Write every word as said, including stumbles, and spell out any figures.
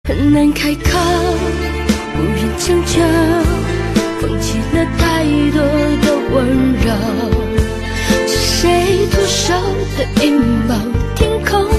很难开口，不愿强求，放弃了太多的温柔，是谁徒手的阴谋？天空